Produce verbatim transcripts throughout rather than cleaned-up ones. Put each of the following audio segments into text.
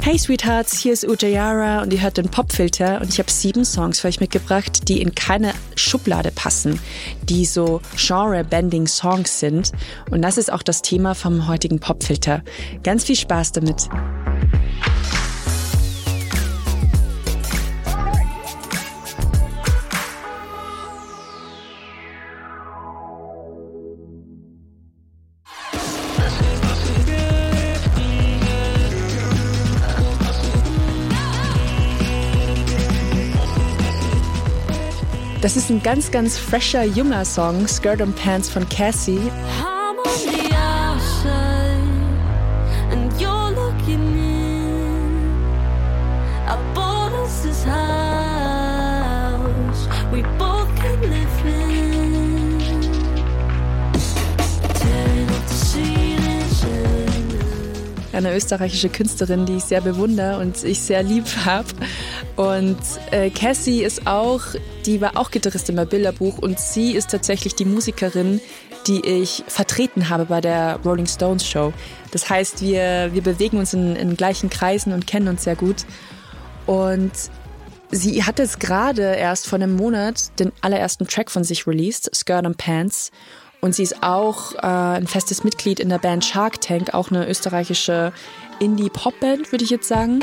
Hey Sweethearts, hier ist Ujayara und ihr hört den Popfilter und ich habe sieben Songs für euch mitgebracht, die in keine Schublade passen, die so Genre-Bending-Songs sind. Und das ist auch das Thema vom heutigen Popfilter. Ganz viel Spaß damit. Das ist ein ganz, ganz fresher, junger Song, Skirt and Pants von Cassie. Eine österreichische Künstlerin, die ich sehr bewundere und ich sehr lieb habe. Und äh, Cassie ist auch, die war auch Gitarristin bei Bilderbuch und sie ist tatsächlich die Musikerin, die ich vertreten habe bei der Rolling Stones Show. Das heißt, wir, wir bewegen uns in, in gleichen Kreisen und kennen uns sehr gut. Und sie hat jetzt gerade erst vor einem Monat den allerersten Track von sich released, Skirt and Pants. Und sie ist auch äh, ein festes Mitglied in der Band Shark Tank, auch eine österreichische Indie-Pop-Band, würde ich jetzt sagen.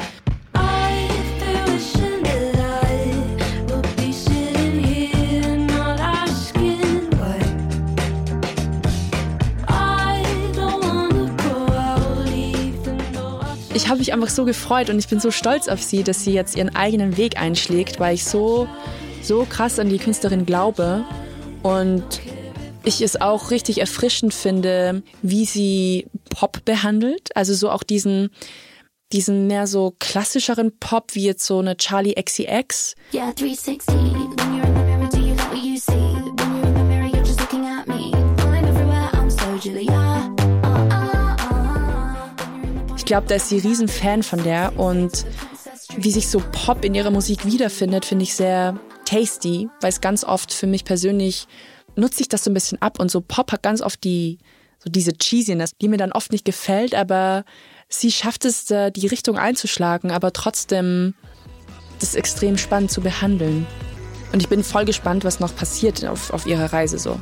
Ich habe mich einfach so gefreut und ich bin so stolz auf sie, dass sie jetzt ihren eigenen Weg einschlägt, weil ich so, so krass an die Künstlerin glaube und ich es auch richtig erfrischend finde, wie sie Pop behandelt. Also so auch diesen, diesen mehr so klassischeren Pop, wie jetzt so eine Charli X C X. Yeah, three sixty, when you're in the mirror, do you like what you see? When you're in the mirror, you're just looking at me. I'm everywhere, I'm so Julia. Oh, oh, oh. Ich glaube, da ist sie riesen Fan von der und wie sich so Pop in ihrer Musik wiederfindet, finde ich sehr tasty, weil es ganz oft für mich persönlich nutze ich das so ein bisschen ab und so Pop hat ganz oft die so diese Cheesiness, die mir dann oft nicht gefällt, aber sie schafft es, die Richtung einzuschlagen, aber trotzdem das extrem spannend zu behandeln. Und ich bin voll gespannt, was noch passiert auf, auf ihrer Reise so.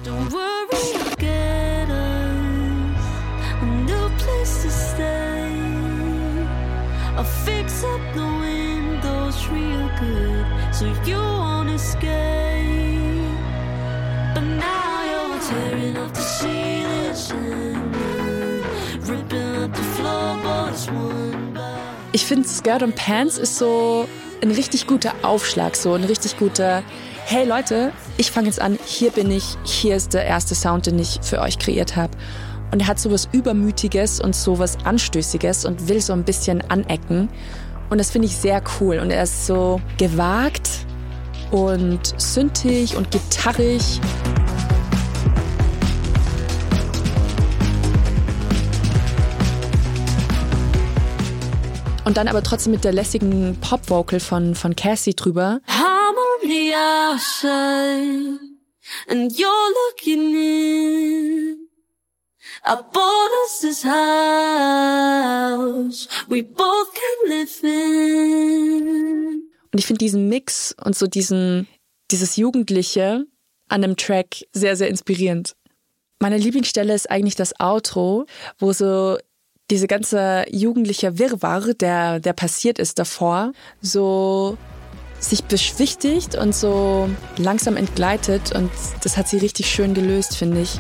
Ich finde, Skirt and Pants ist so ein richtig guter Aufschlag, so ein richtig guter, hey Leute, ich fange jetzt an, hier bin ich, hier ist der erste Sound, den ich für euch kreiert habe. Und er hat so was Übermütiges und so was Anstößiges und will so ein bisschen anecken. Und das finde ich sehr cool. Und er ist so gewagt und synthig und gitarrig. Und dann aber trotzdem mit der lässigen Pop-Vocal von, von Cassie drüber. I'm on the outside and you're looking in. I bought us this house we both can live in. Und ich finde diesen Mix und so diesen, dieses Jugendliche an dem Track sehr, sehr inspirierend. Meine Lieblingsstelle ist eigentlich das Outro, wo so diese ganze jugendliche Wirrwarr, der, der passiert ist davor, so sich beschwichtigt und so langsam entgleitet und das hat sie richtig schön gelöst, finde ich.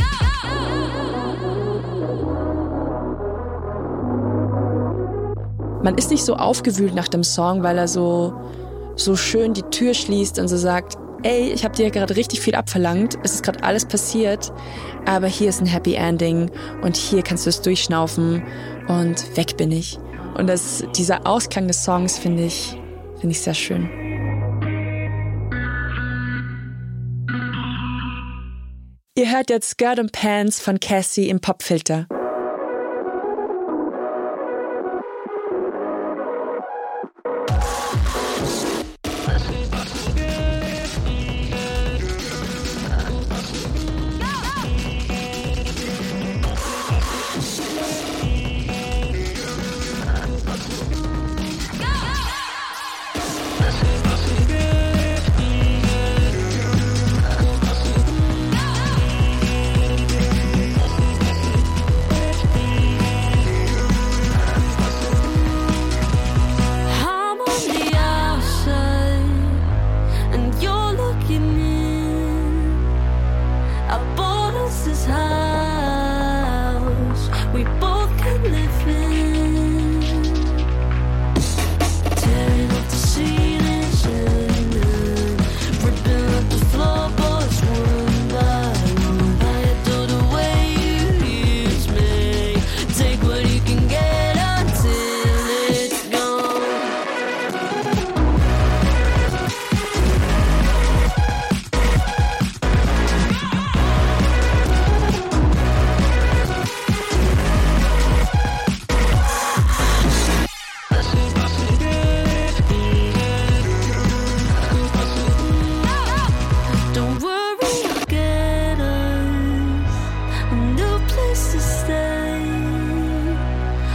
Man ist nicht so aufgewühlt nach dem Song, weil er so, so schön die Tür schließt und so sagt, ey, ich habe dir gerade richtig viel abverlangt, es ist gerade alles passiert, aber hier ist ein Happy Ending und hier kannst du es durchschnaufen und weg bin ich. Und das, dieser Ausklang des Songs finde ich, finde ich sehr schön. Ihr hört jetzt Skirt and Pants von Cassie im Popfilter.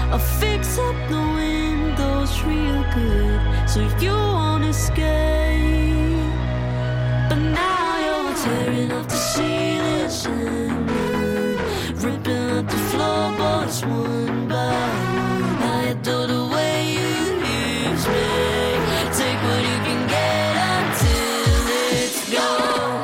I'll fix up the windows real good so you won't escape. But now you're tearing off the ceiling and ripping up the floorboards one by one. I adore the way you use me. Take what you can get until it's gone.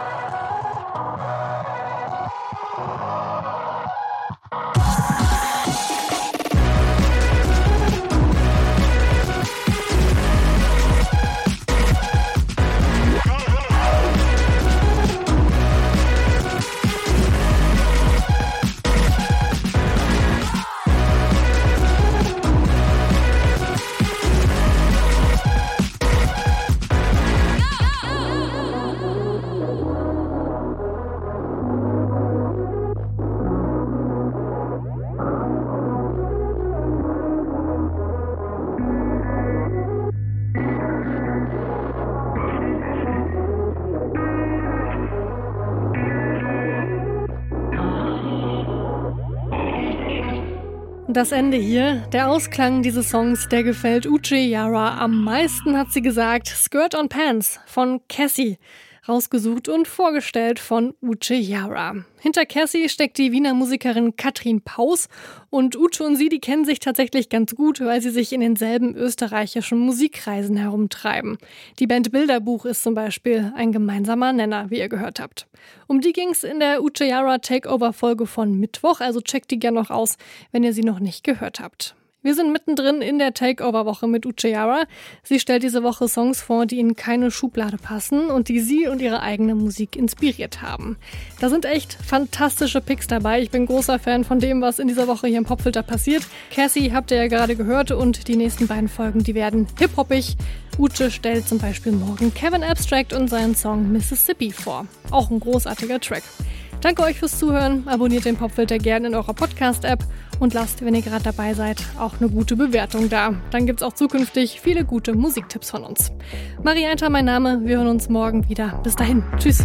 Das Ende hier, der Ausklang dieses Songs, der gefällt Uche-Yara am meisten, hat sie gesagt. Skirt on Pants von Cassie, rausgesucht und vorgestellt von Uche-Yara. Hinter Cassie steckt die Wiener Musikerin Katrin Paus und Uche und sie, die kennen sich tatsächlich ganz gut, weil sie sich in denselben österreichischen Musikkreisen herumtreiben. Die Band Bilderbuch ist zum Beispiel ein gemeinsamer Nenner, wie ihr gehört habt. Um die ging's in der Uche-Yara Takeover-Folge von Mittwoch, also checkt die gerne noch aus, wenn ihr sie noch nicht gehört habt. Wir sind mittendrin in der Takeover-Woche mit Uche-Yara. Sie stellt diese Woche Songs vor, die in keine Schublade passen und die sie und ihre eigene Musik inspiriert haben. Da sind echt fantastische Picks dabei. Ich bin großer Fan von dem, was in dieser Woche hier im Popfilter passiert. Cassie habt ihr ja gerade gehört und die nächsten beiden Folgen, die werden hip-hoppig. Uche stellt zum Beispiel morgen Kevin Abstract und seinen Song Mississippi vor. Auch ein großartiger Track. Danke euch fürs Zuhören, abonniert den Popfilter gerne in eurer Podcast-App und lasst, wenn ihr gerade dabei seid, auch eine gute Bewertung da. Dann gibt's auch zukünftig viele gute Musiktipps von uns. Marie Einter, mein Name, wir hören uns morgen wieder. Bis dahin, tschüss.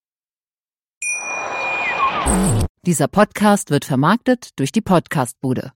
Dieser Podcast wird vermarktet durch die Podcastbude.